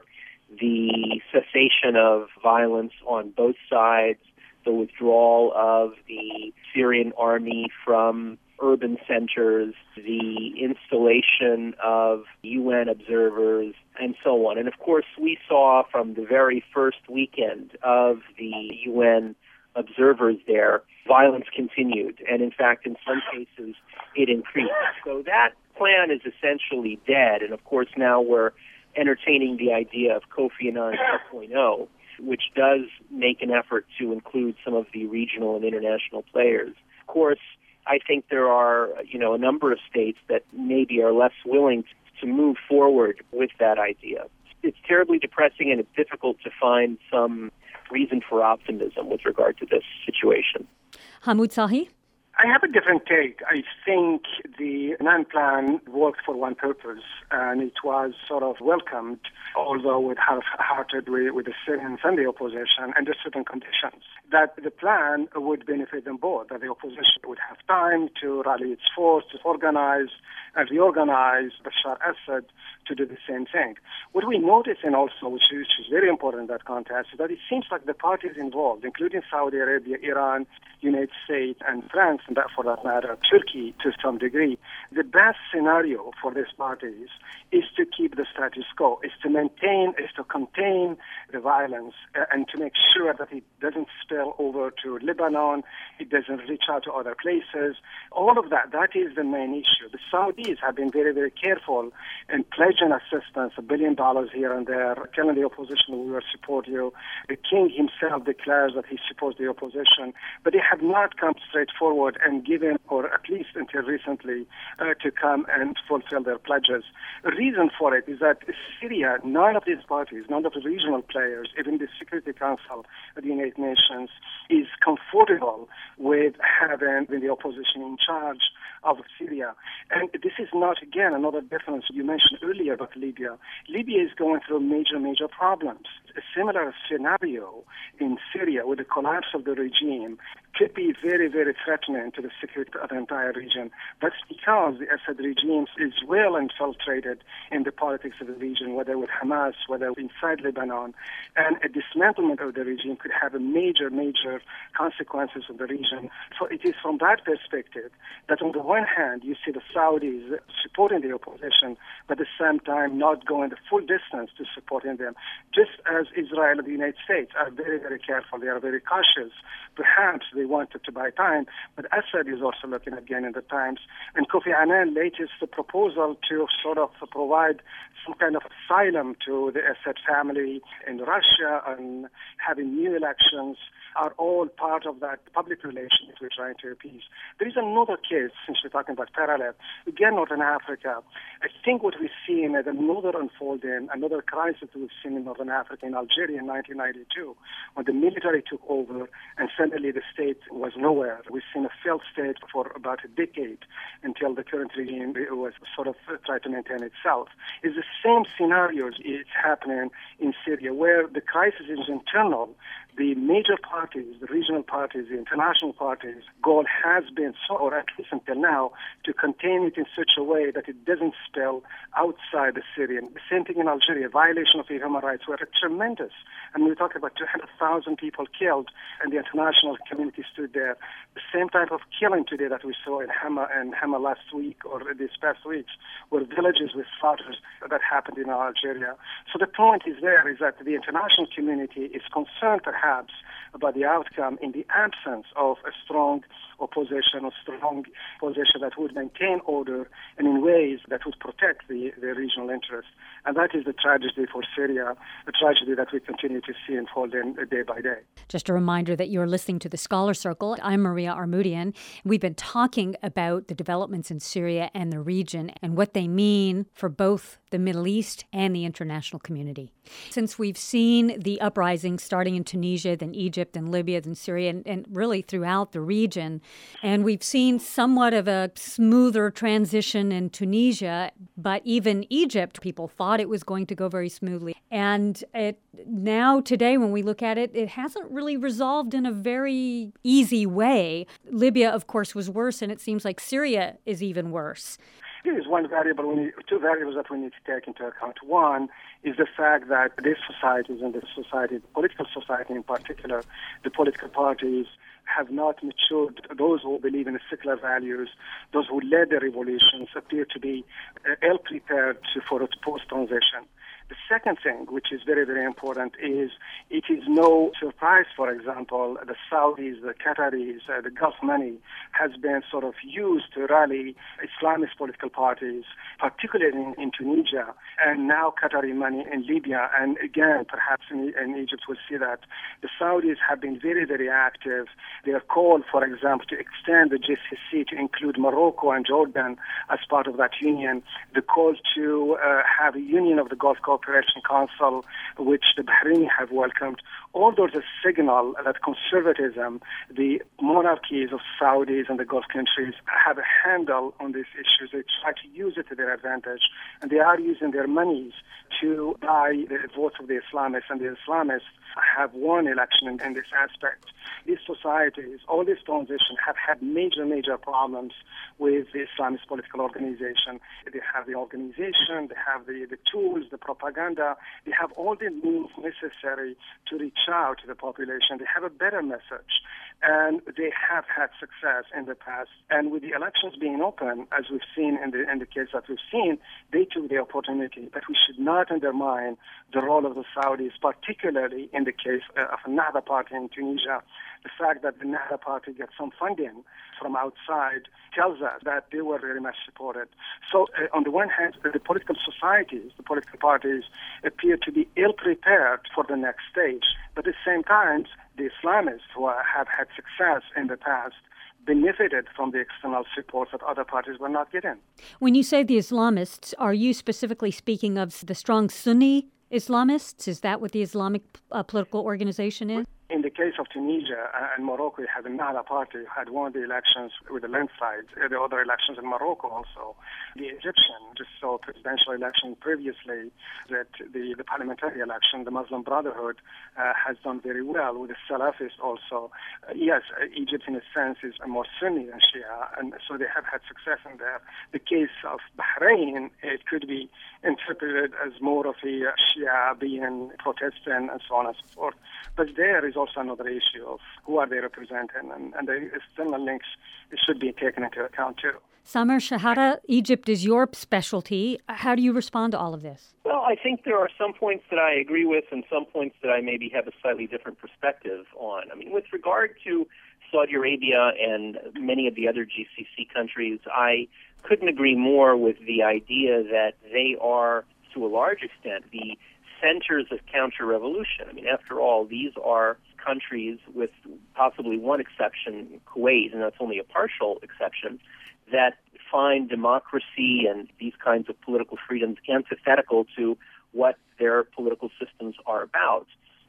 the cessation of violence on both sides, the withdrawal of the Syrian army from urban centers, the installation of U N observers, and so on. And, of course, we saw from the very first weekend of the U N observers there, violence continued, and, in fact, in some cases, it increased. So that plan is essentially dead, and of course now we're entertaining the idea of Kofi Annan two point oh, which does make an effort to include some of the regional and international players. Of course, I think there are, you know, a number of states that maybe are less willing to move forward with that idea. It's terribly depressing, and it's difficult to find some reason for optimism with regard to this situation. Hamoud Sahi? I have a different take. I think the Annan plan worked for one purpose, and it was sort of welcomed, although with half-hearted with, with the Syrians and the opposition under certain conditions, that the plan would benefit them both, that the opposition would have time to rally its force, to organize and reorganize Bashar Assad to do the same thing. What we notice, and also, which is, which is very important in that context, is that it seems like the parties involved, including Saudi Arabia, Iran, United States, and France, and that for that matter, Turkey to some degree, the best scenario for these parties is to keep the status quo, is to maintain, is to contain the violence, uh, and to make sure that it doesn't spill over to Lebanon, it doesn't reach out to other places. All of that, that is the main issue. The Saudis have been very, very careful in pledging assistance, a billion dollars here and there, telling the opposition we will support you. The king himself declares that he supports the opposition, but they have not come straight forward and given, or at least until recently, uh, to come and fulfill their pledges. The reason for it is that Syria, none of these parties, none of the regional players, even the Security Council of the United Nations, is comfortable with having the opposition in charge of Syria. And this is not, again, another difference you mentioned earlier about Libya. Libya is going through major, major problems. A similar scenario in Syria with the collapse of the regime could be very, very threatening to the security of the entire region. That's because the Assad regime is well infiltrated in the politics of the region, whether with Hamas, whether inside Lebanon. And a dismantlement of the regime could have a major, major consequences of the region. So it is from that perspective that on the one hand, you see the Saudis supporting the opposition, but at the same time not going the full distance to supporting them. Just as Israel and the United States are very, very careful, they are very cautious. Perhaps they wanted to buy time, but Assad is also looking again in the times. And Kofi Annan latest proposal to sort of provide some kind of asylum to the Assad family in Russia and having new elections are all part of that public relations we're trying to appease. There is another case, since we're talking about parallel, again, Northern Africa. I think what we've seen is another unfolding, another crisis we've seen in Northern Africa, in Algeria in nineteen ninety-two, when the military took over and suddenly the state state was nowhere. We've seen a failed state for about a decade until the current regime was sort of uh, tried to maintain itself. It's the same scenarios is happening in Syria, where the crisis is internal. The major parties, the regional parties, the international parties' goal has been, so, or at least until now, to contain it in such a way that it doesn't spill outside the Syrian. The same thing in Algeria. Violation of human rights were tremendous. And we talk about two hundred thousand people killed, and the international community stood there. The same type of killing today that we saw in Hama and Hama last week or these past weeks, were villages with slaughters that happened in Algeria. So the point is there is that the international community is concerned perhaps about the outcome in the absence of a strong opposition or strong position that would maintain order and in ways that would protect the, the regional interests. And that is the tragedy for Syria, a tragedy that we continue to see unfolding day by day. Just a reminder that you're listening to the Scholar Circle. I'm Maria Armoudian. We've been talking about the developments in Syria and the region and what they mean for both the Middle East and the international community. Since we've seen the uprisings starting in Tunisia, then Egypt and Libya, then Syria, and, and really throughout the region, and we've seen somewhat of a smoother transition in Tunisia, but even Egypt, people thought it was going to go very smoothly. And it, now today, when we look at it, it hasn't really resolved in a very easy way. Libya, of course, was worse, and it seems like Syria is even worse. There is one variable, we need, two variables that we need to take into account. One is the fact that these societies and the society, the political society in particular, the political parties have not matured. Those who believe in the secular values, those who led the revolutions, appear to be uh, ill-prepared to, for a post-transition. The second thing, which is very, very important, is it is no surprise, for example, the Saudis, the Qataris, uh, the Gulf money has been sort of used to rally Islamist political parties, particularly in, in Tunisia, and now Qatari money in Libya, and again, perhaps in, in Egypt we'll see that. The Saudis have been very, very active. Their call, for example, to extend the G C C to include Morocco and Jordan as part of that union, the call to uh, have a union of the Gulf Cooperation Council, which the Bahraini have welcomed, all those are a signal that conservatism, the monarchies of Saudis and the Gulf countries, have a handle on these issues. They try to use it to their advantage, and they are using their monies to buy the votes of the Islamists, and the Islamists have won election in, in this aspect. These societies, all these transitions, have had major, major problems with the Islamist political organization. They have the organization, they have the, the tools, the propaganda, they have all the means necessary to reach out to the population. They have a better message, and they have had success in the past. And with the elections being open, as we've seen in the, in the case that we've seen, they took the opportunity. But we should not undermine the role of the Saudis, particularly in the case of the Nahda party in Tunisia. The fact that the Nahda party gets some funding from outside tells us that they were very much supported. So uh, on the one hand, the political societies, the political parties appear to be ill-prepared for the next stage. But at the same time, the Islamists who are, have had success in the past benefited from the external support that other parties were not getting. When you say the Islamists, are you specifically speaking of the strong Sunni Islamists? Is that what the Islamic uh, political organization is? In the case of Tunisia and Morocco, you had the Nahda party who had won the elections with a landslide. The other elections in Morocco also. The Egyptian just saw presidential election previously, that the, the parliamentary election, the Muslim Brotherhood uh, has done very well with the Salafists also. Uh, yes, uh, Egypt in a sense is more Sunni than Shia, and so they have had success in there. The case of Bahrain, it could be interpreted as more of a Shia being Protestant and so on and so forth. But there is also another issue of who are they representing, and, and the external links should be taken into account too. Samer Shahada, Egypt is your specialty. How do you respond to all of this? Well, I think there are some points that I agree with and some points that I maybe have a slightly different perspective on. I mean, with regard to Saudi Arabia and many of the other G C C countries, I couldn't agree more with the idea that they are, to a large extent, the centers of counter-revolution. I mean, after all, these are countries, with possibly one exception, Kuwait, and that's only a partial exception, that find democracy and these kinds of political freedoms antithetical to what their political systems are about.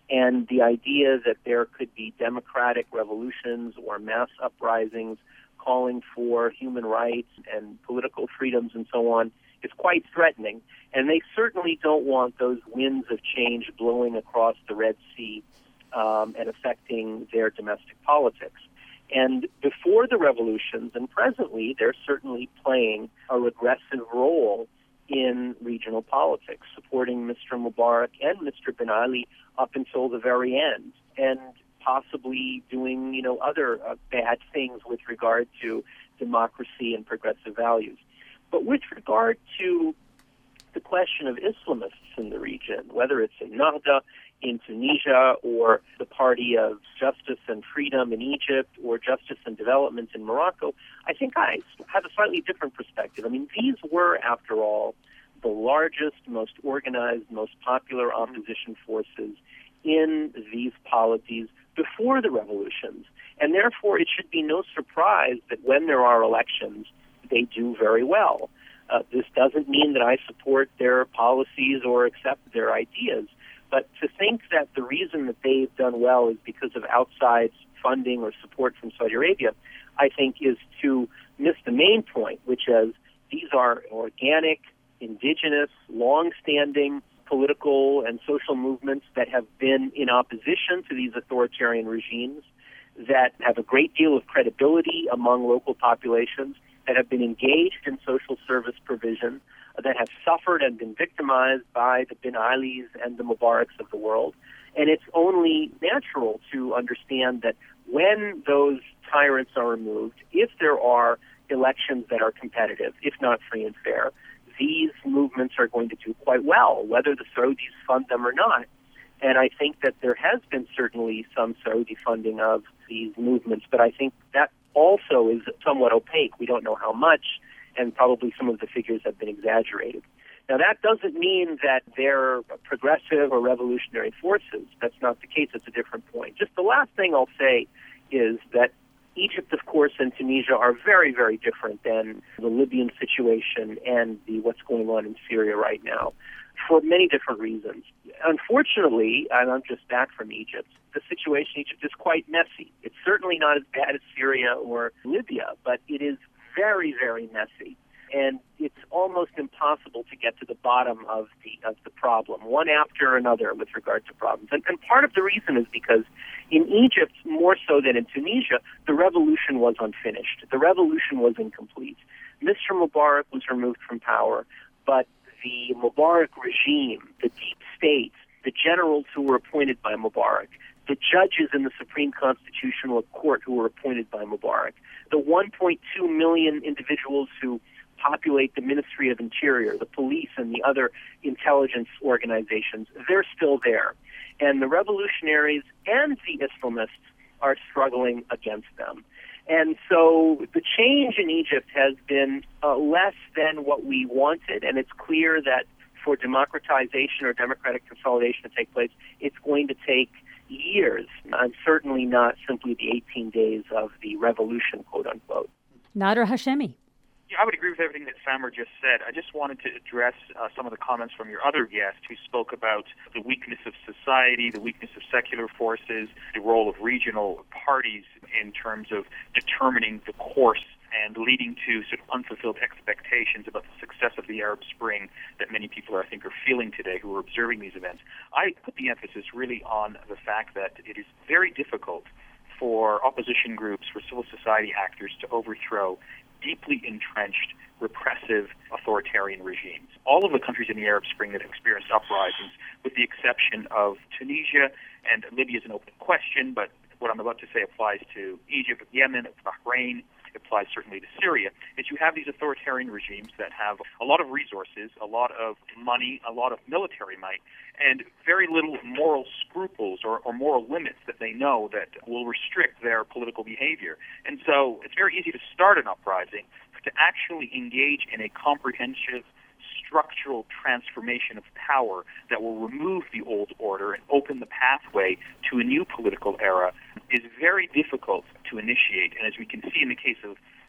And the idea that there could be democratic revolutions or mass uprisings calling for human rights and political freedoms and so on is quite threatening. And they certainly don't want those winds of change blowing across the Red Sea um, and affecting their domestic politics. And before the revolutions, and presently, they're certainly playing a regressive role in regional politics, supporting Mister Mubarak and Mister Ben Ali up until the very end, and possibly doing, you know, other uh, bad things with regard to democracy and progressive values. But with regard to the question of Islamists in the region, whether it's in Nahda, in Tunisia, or the Party of Justice and Freedom in Egypt, or Justice and Development in Morocco, I think I have a slightly different perspective. I mean, these were, after all, the largest, most organized, most popular opposition forces in these polities before the revolutions. And therefore, it should be no surprise that when there are elections, they do very well. Uh, this doesn't mean that I support their policies or accept their ideas, but to think that the reason that they've done well is because of outside funding or support from Saudi Arabia, I think is to miss the main point, which is these are organic, indigenous, long-standing political and social movements that have been in opposition to these authoritarian regimes, that have a great deal of credibility among local populations, that have been engaged in social service provision, that have suffered and been victimized by the Ben Alis and the Mubaraks of the world. And it's only natural to understand that when those tyrants are removed, if there are elections that are competitive, if not free and fair, these movements are going to do quite well, whether the Saudis fund them or not. And I think that there has been certainly some Saudi funding of these movements, but I think that also is somewhat opaque. We don't know how much, and probably some of the figures have been exaggerated. Now, that doesn't mean that they're progressive or revolutionary forces. That's not the case. It's a different point. Just the last thing I'll say is that Egypt, of course, and Tunisia are very, very different than the Libyan situation and the what's going on in Syria right now for many different reasons. Unfortunately, and I'm just back from Egypt, the situation in Egypt is quite messy. It's certainly not as bad as Syria or Libya, but it is very, very messy. And it's almost impossible to get to the bottom of the of the problem, one after another with regard to problems. And, and part of the reason is because in Egypt, more so than in Tunisia, the revolution was unfinished. The revolution was incomplete. Mister Mubarak was removed from power, but the Mubarak regime, the deep state, the generals who were appointed by Mubarak, the judges in the Supreme Constitutional Court who were appointed by Mubarak, the one point two million individuals who populate the Ministry of Interior, the police, and the other intelligence organizations, they're still there. And the revolutionaries and the Islamists are struggling against them. And so the change in Egypt has been uh, less than what we wanted, and it's clear that for democratization or democratic consolidation to take place, it's going to take years, and certainly not simply the eighteen days of the revolution, quote unquote. Nader Hashemi. Yeah, I would agree with everything that Samer just said. I just wanted to address uh, some of the comments from your other guest who spoke about the weakness of society, the weakness of secular forces, the role of regional parties in terms of determining the course and leading to sort of unfulfilled expectations about the success of the Arab Spring that many people, I think, are feeling today who are observing these events. I put the emphasis really on the fact that it is very difficult for opposition groups, for civil society actors to overthrow deeply entrenched, repressive, authoritarian regimes. All of the countries in the Arab Spring that have experienced uprisings, with the exception of Tunisia, and Libya is an open question, but what I'm about to say applies to Egypt, Yemen, Bahrain, it applies certainly to Syria, is you have these authoritarian regimes that have a lot of resources, a lot of money, a lot of military might, and very little moral scruples or, or moral limits that they know that will restrict their political behavior. And so it's very easy to start an uprising, but to actually engage in a comprehensive structural transformation of power that will remove the old order and open the pathway to a new political era is very difficult to initiate. And as we can see in the case of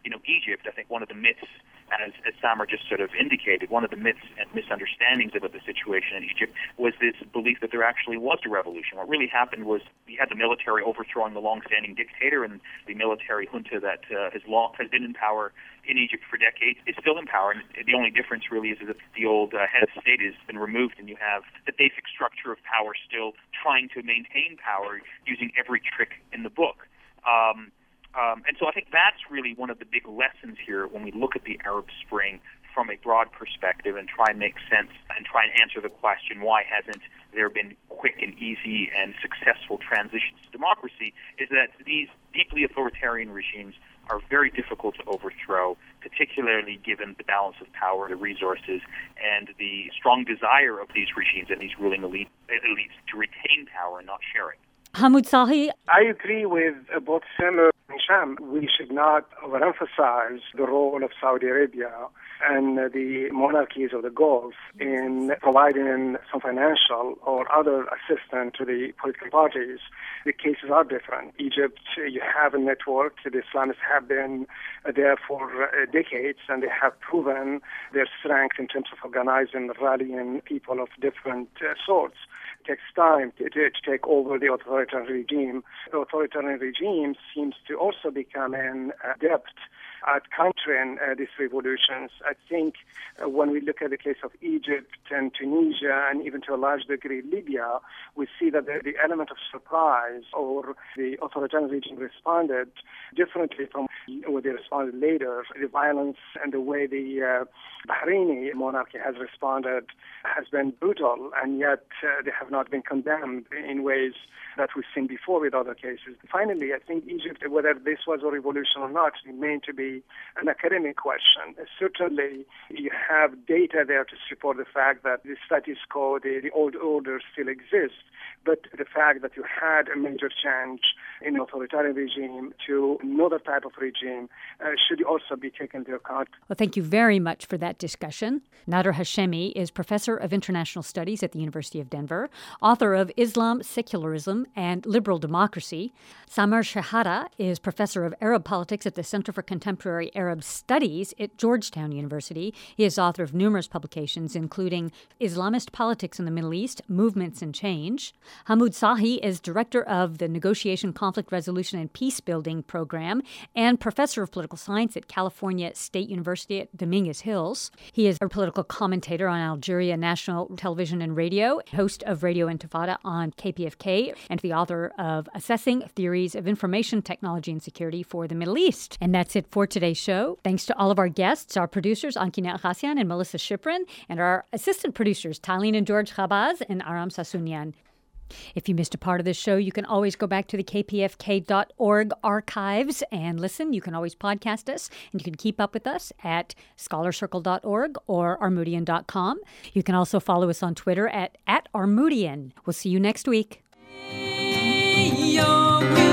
you know, Egypt, I think one of the myths, as, as Samer just sort of indicated, one of the myths and misunderstandings about the situation in Egypt was this belief that there actually was a revolution. What really happened was you had the military overthrowing the long-standing dictator, and the military junta that uh, has, long, has been in power in Egypt for decades is still in power. And the only difference really is that the old uh, head of state has been removed, and you have the basic structure of power still trying to maintain power using every trick in the book. Um, Um, and so I think that's really one of the big lessons here when we look at the Arab Spring from a broad perspective and try and make sense and try and answer the question, why hasn't there been quick and easy and successful transitions to democracy, is that these deeply authoritarian regimes are very difficult to overthrow, particularly given the balance of power, the resources, and the strong desire of these regimes and these ruling elite, elites to retain power and not share it. Hamoud Sahi. I agree with uh, both Samer and Sham. We should not overemphasize the role of Saudi Arabia and uh, the monarchies of the Gulf in providing some financial or other assistance to the political parties. The cases are different. Egypt, you have a network. The Islamists have been uh, there for uh, decades, and they have proven their strength in terms of organizing, rallying people of different uh, sorts. It takes time to, to, to take over the authoritarian regime. The authoritarian regime seems to also become an adept at countering uh, these revolutions. I think uh, when we look at the case of Egypt and Tunisia and even to a large degree Libya, we see that the, the element of surprise or the authoritarian regime responded differently from what they responded later. The violence and the way the uh, Bahraini monarchy has responded has been brutal, and yet uh, they have not been condemned in ways that we've seen before with other cases. Finally, I think Egypt, whether this was a revolution or not, remained to be an academic question. Uh, certainly, you have data there to support the fact that the status quo, the, the old order still exists, but the fact that you had a major change in an authoritarian regime to another type of regime uh, should also be taken into account. Well, thank you very much for that discussion. Nader Hashemi is Professor of International Studies at the University of Denver, author of Islam, Secularism, and Liberal Democracy. Samer Shehata is Professor of Arab Politics at the Center for Contemporary Arab Studies at Georgetown University. He is author of numerous publications, including Islamist Politics in the Middle East, Movements and Change. Hamoud Sahi is Director of the Negotiation, Conflict Resolution, and Peace Building Program and Professor of Political Science at California State University at Dominguez Hills. He is a political commentator on Algeria National Television and Radio, host of Radio Intifada on K P F K, and the author of Assessing Theories of Information Technology and Security for the Middle East. And that's it for today's show. Thanks to all of our guests, our producers, Ankina Akhasian and Melissa Shiprin, and our assistant producers, Talene and George Chabaz and Aram Sasunyan. If you missed a part of this show, you can always go back to the K P F K dot org archives and listen. You can always podcast us, and you can keep up with us at scholar circle dot org or armoudian dot com. You can also follow us on Twitter at, at Armoudian. We'll see you next week. Hey, yo,